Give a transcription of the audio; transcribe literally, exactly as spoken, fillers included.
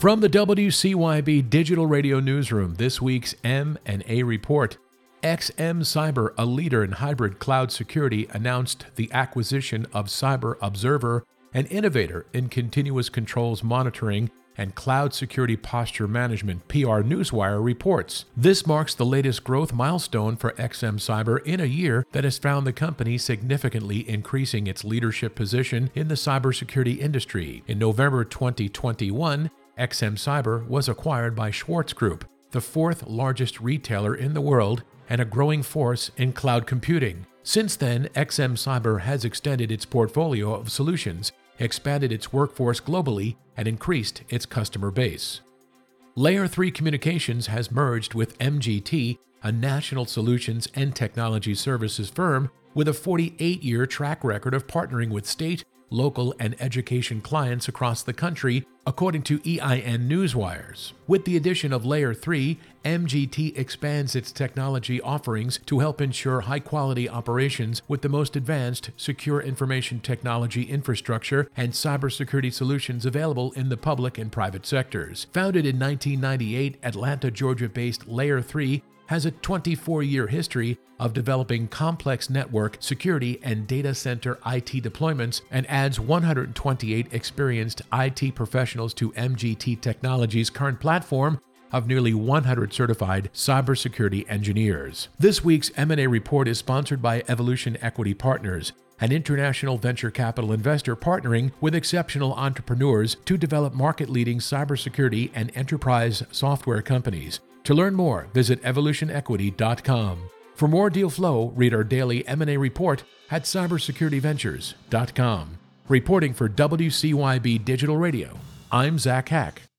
From the W C Y B Digital Radio Newsroom, this week's M and A report. X M Cyber, a leader in hybrid cloud security, announced the acquisition of Cyber Observer, an innovator in continuous controls monitoring and cloud security posture management, P R Newswire reports. This marks the latest growth milestone for X M Cyber in a year that has found the company significantly increasing its leadership position in the cybersecurity industry. In November twenty twenty-one, X M Cyber was acquired by Schwartz Group, the fourth largest retailer in the world and a growing force in cloud computing. Since then, X M Cyber has extended its portfolio of solutions, expanded its workforce globally, and increased its customer base. Layer three Communications has merged with M G T, a national solutions and technology services firm with a forty-eight year track record of partnering with state, local, and education clients across the country, according to E I N Newswires. With the addition of Layer three, M G T expands its technology offerings to help ensure high-quality operations with the most advanced secure information technology infrastructure and cybersecurity solutions available in the public and private sectors. Founded in nineteen ninety-eight, Atlanta, Georgia-based Layer three has a twenty-four year history of developing complex network, security, and data center I T deployments and adds one hundred twenty-eight experienced I T professionals to M G T Technologies' current platform of nearly one hundred certified cybersecurity engineers. This week's M and A report is sponsored by Evolution Equity Partners, an international venture capital investor partnering with exceptional entrepreneurs to develop market-leading cybersecurity and enterprise software companies. To learn more, visit evolution equity dot com. For more deal flow, read our daily M and A report at cybersecurity ventures dot com. Reporting for W C Y B Digital Radio, I'm Zach Hack.